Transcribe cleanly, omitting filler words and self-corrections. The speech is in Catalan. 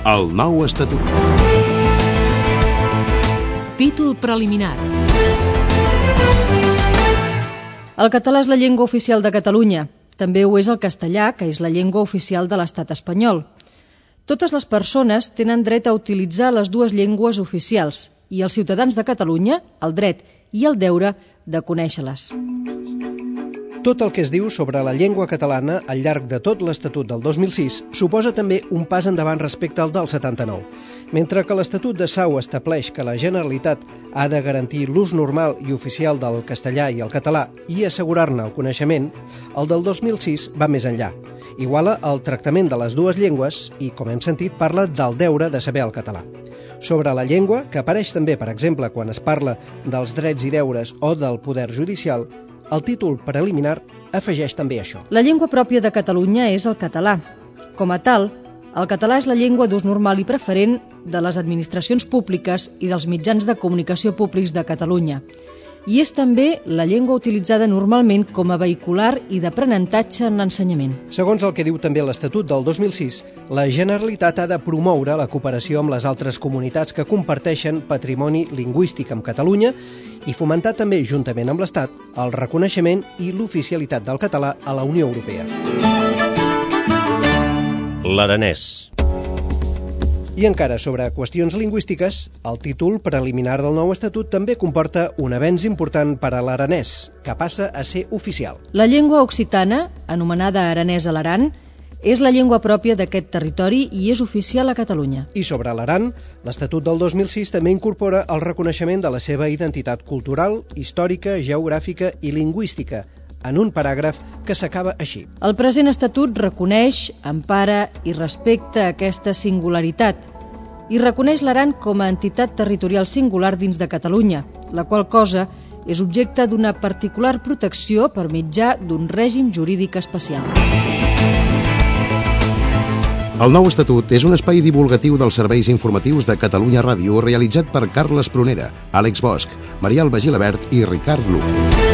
El nou estatut. Títol preliminar. El català és la llengua oficial de Catalunya. També ho és el castellà, que és la llengua oficial de l'Estat espanyol. Totes les persones tenen dret a utilitzar les dues llengües oficials i els ciutadans de Catalunya el dret i el deure de conèixer-les. Tot el que es diu sobre la llengua catalana al llarg de tot l'Estatut del 2006 suposa també un pas endavant respecte al del 79. Mentre que l'Estatut de Sau estableix que la Generalitat ha de garantir l'ús normal i oficial del castellà i el català i assegurar-ne el coneixement, el del 2006 va més enllà. Iguala el tractament de les dues llengües i, com hem sentit, parla del deure de saber el català. Sobre la llengua, que apareix també, per exemple, quan es parla dels drets i deures o del poder judicial, el títol preliminar afegeix també això. La llengua pròpia de Catalunya és el català. Com a tal, el català és la llengua d'ús normal i preferent de les administracions públiques i dels mitjans de comunicació públics de Catalunya. I és també la llengua utilitzada normalment com a vehicular i d'aprenentatge en l'ensenyament. Segons el que diu també l'Estatut del 2006, la Generalitat ha de promoure la cooperació amb les altres comunitats que comparteixen patrimoni lingüístic amb Catalunya i fomentar també, juntament amb l'Estat, el reconeixement i l'oficialitat del català a la Unió Europea. L'aranès. I encara sobre qüestions lingüístiques, el títol preliminar del nou estatut també comporta un avenç important per a l'aranès, que passa a ser oficial. La llengua occitana, anomenada aranès a l'Aran, és la llengua pròpia d'aquest territori i és oficial a Catalunya. I sobre l'Aran, l'Estatut del 2006 també incorpora el reconeixement de la seva identitat cultural, històrica, geogràfica i lingüística, en un paràgraf que s'acaba així. El present estatut reconeix, empara i respecta aquesta singularitat i reconeix l'Aran com a entitat territorial singular dins de Catalunya, la qual cosa és objecte d'una particular protecció per mitjà d'un règim jurídic especial. El nou estatut és un espai divulgatiu dels serveis informatius de Catalunya Ràdio realitzat per Carles Prunera, Àlex Bosch, Maria Alba Gilabert i Ricard Luque.